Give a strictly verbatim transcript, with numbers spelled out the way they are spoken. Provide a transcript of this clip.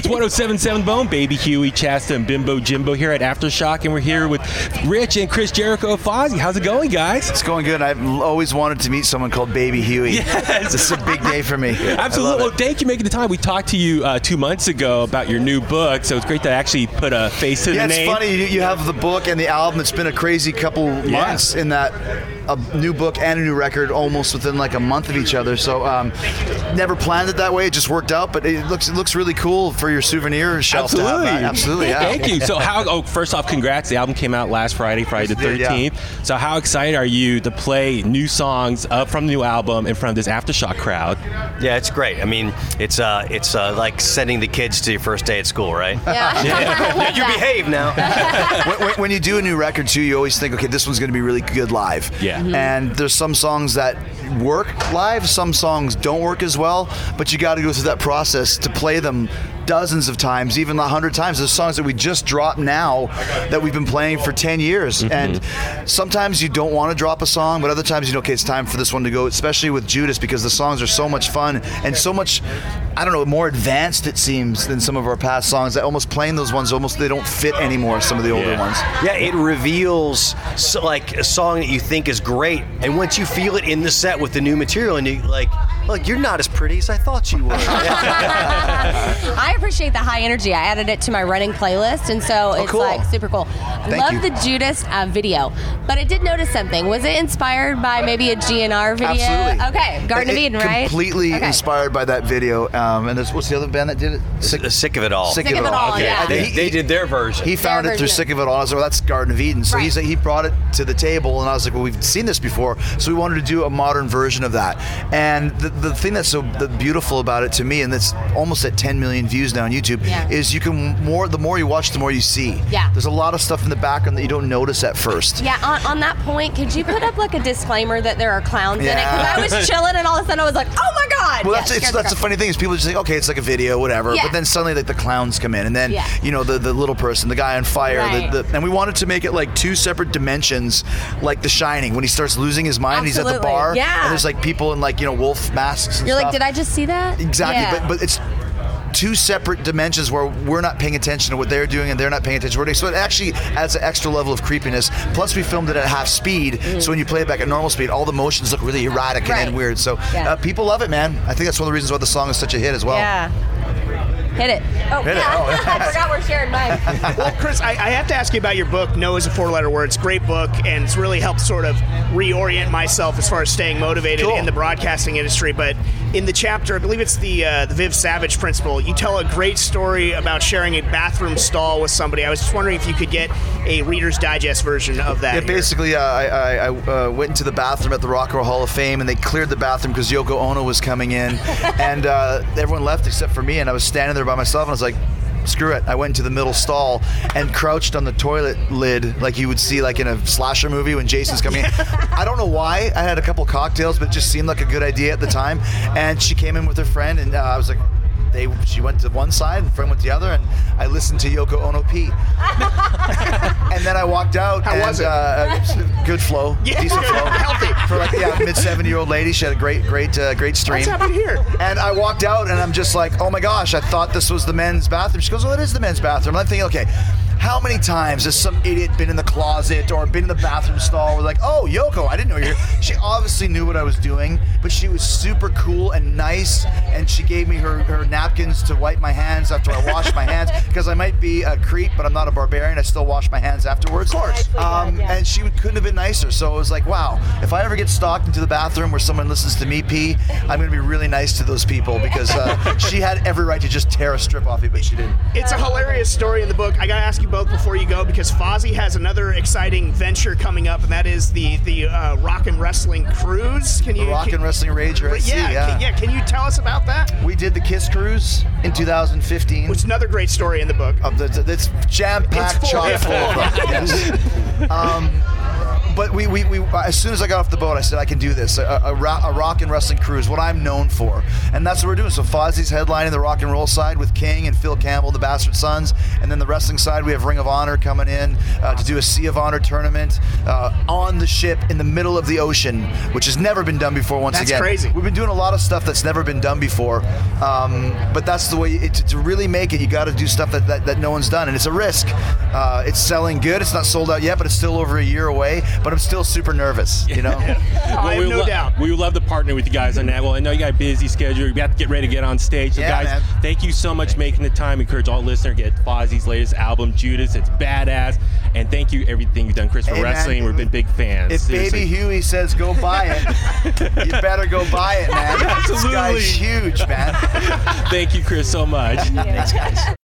It's one oh seven point seven Bone, Baby Huey, Chasta, and Bimbo Jimbo here at Aftershock, and we're here with Rich and Chris Jericho of Fozzy. How's it going, guys? It's going good. I've always wanted to meet someone called Baby Huey. Yes. It's a big day for me. Absolutely. Well, thank you for making the time. We talked to you uh, two months ago about your new book, so it's great to actually put a face to yeah, the name. Yeah, it's funny. You, you have the book and the album. It's been a crazy couple months yeah. in that a new book and a new record almost within like a month of each other. So um, never planned it that way. It just worked out, but it looks it looks really cool for your souvenir shelf Absolutely. to have that. Absolutely. Yeah. Thank you. So how? Oh, first off, congrats. The album came out last Friday, Friday the thirteenth. Yeah. So how excited are you to play new songs uh, from the new album in front of this Aftershock crowd? Yeah, it's great. I mean, it's uh, it's uh, like sending the kids to your first day at school, right? Yeah. yeah. You behave now. when, when you do a new record too, you always think, okay, this one's going to be really good live. Yeah. Mm-hmm. And there's some songs that work live, some songs don't work as well, but you got to go through that process to play them dozens of times, even a hundred times. There's songs that we just dropped now that we've been playing for ten years. Mm-hmm. And sometimes you don't want to drop a song, but other times you know, okay, it's time for this one to go, especially with Judas, because the songs are so much fun and so much, I don't know, more advanced it seems than some of our past songs, that almost playing those ones, almost they don't fit anymore, some of the older yeah. ones. Yeah, it reveals so, like a song that you think is great, and once you feel it in the set with the new material, and you like, look, you're not as pretty as I thought you were. I appreciate the high energy. I added it to my running playlist, and so oh, it's cool. like super cool. Thank Love you. the Judas uh, video, but I did notice something. Was it inspired by maybe a G N R video? Absolutely. Okay, Garden it, of Eden, right? Completely okay. inspired by that video. Um, and there's, what's the other band that did it? Sick, Sick of It All. Sick, Sick of, of It All. Okay. Yeah. They, He- they did their version. He found Their it through version. Sick of It All. I was like, well, that's Garden of Eden. So Right. he's he brought it to the table, and I was like, well, we've seen this before, so we wanted to do a modern version of that. And the, the thing that's so the beautiful about it to me, and that's almost at ten million views now on YouTube, Yeah. is you can more. The more you watch, the more you see. Yeah. There's a lot of stuff in the background that you don't notice at first. Yeah, on, on that point, could you put up like a disclaimer that there are clowns in it? Yeah. Because I was chilling and all of a sudden I was like, oh my God! Well, Yeah, that's it's, scared the that's the crap. funny thing is people just think, okay, it's like a video, whatever. Yeah. But then suddenly, like the clowns come in, and then Yeah. you know the the little person, the guy on fire, Right. the, the, and we wanted to make it like two separate dimensions, like The Shining, when he starts losing his mind, and he's at the Absolutely. bar, Yeah. and there's like people in like you know wolf masks. And You're stuff. like, did I just see that? Exactly, Yeah. but but it's two separate dimensions where we're not paying attention to what they're doing and they're not paying attention to what they're doing. So it actually adds an extra level of creepiness. Plus we filmed it at half speed, Mm. so when you play it back at normal speed, all the motions look really erratic Right. and weird. So Yeah. uh, people love it, man. I think that's one of the reasons why the song is such a hit as well. Yeah. Hit it. Oh, Hit it. yeah. Oh, I forgot we're sharing mics. Well, Chris, I, I have to ask you about your book, No is a Four-Letter Word. It's a great book, and it's really helped sort of reorient myself as far as staying motivated Cool. in the broadcasting industry. But in the chapter, I believe it's the uh, the Viv Savage principle, you tell a great story about sharing a bathroom stall with somebody. I was just wondering if you could get a Reader's Digest version of that. Yeah, here. basically, uh, I, I, I uh, went into the bathroom at the Rock and Roll Hall of Fame, and they cleared the bathroom because Yoko Ono was coming in, and uh, everyone left except for me, and I was standing there by myself, and I was like, screw it. I went into the middle stall and crouched on the toilet lid like you would see like in a slasher movie when Jason's coming in. I don't know why. I had a couple cocktails, but it just seemed like a good idea at the time. And she came in with her friend, and uh, I was like, They, she went to one side and friend went to the other, and I listened to Yoko Ono pee. And then I walked out. How and, was it? Uh, good flow, Yeah, decent good. flow, Healthy. for like yeah, mid seventy-year-old lady. She had a great, great, uh, great stream. What's happening here? And I walked out, and I'm just like, oh my gosh, I thought this was the men's bathroom. She goes, well, it is the men's bathroom. And I'm thinking, okay, how many times has some idiot been in the closet or been in the bathroom stall? We're like, oh, Yoko, I didn't know you were here. She obviously knew what I was doing, but she was super cool and nice, and she gave me her, her napkins to wipe my hands after I washed my hands, because I might be a creep, but I'm not a barbarian. I still wash my hands afterwards. Of course. Um, Yeah. And she couldn't have been nicer. So it was like, wow, if I ever get stalked into the bathroom where someone listens to me pee, I'm going to be really nice to those people, because uh, she had every right to just tear a strip off me, but she didn't. It's a hilarious story in the book. I got to ask you both before you go, because Fozzy has another exciting venture coming up, and that is the the uh, Rock and Wrestling Cruise. Can you? The Rock can, and Wrestling Rager at sea, yeah, yeah. Can, yeah. Can you tell us about that? We did the Kiss Cruise in two thousand fifteen. Which is another great story in the book. Of the, it's jam-packed, It's full, chock yeah. full of them. Yes. Um, but we, we, we as soon as I got off the boat, I said I can do this. A, a, a rock and wrestling crew is what I'm known for, and that's what we're doing. So Fozzie's headlining the rock and roll side with King and Phil Campbell, the Bastard Sons, and then the wrestling side we have Ring of Honor coming in uh, to do a Sea of Honor tournament uh, on the ship in the middle of the ocean, which has never been done before. Once that's again, crazy. We've been doing a lot of stuff that's never been done before, um, but that's the way it, to, to really make it. You got to do stuff that, that that no one's done, and it's a risk. Uh, it's selling good. It's not sold out yet, but it's still over a year away. But I'm still super nervous. You know. Well, I have we no lo- doubt. We would love to partner with you guys on that. Well, I know you got a busy schedule. You have to get ready to get on stage. So, Yeah, guys, man. thank you so much for making the time. Encourage all listeners to get Fozzie's latest album, Judas. It's badass. And thank you everything you've done, Chris, for Hey, man. wrestling. We've been big fans. If Seriously. Baby Huey says go buy it, you better go buy it, man. This Absolutely. guy's huge, man. Thank you, Chris, so much. Thanks, guys.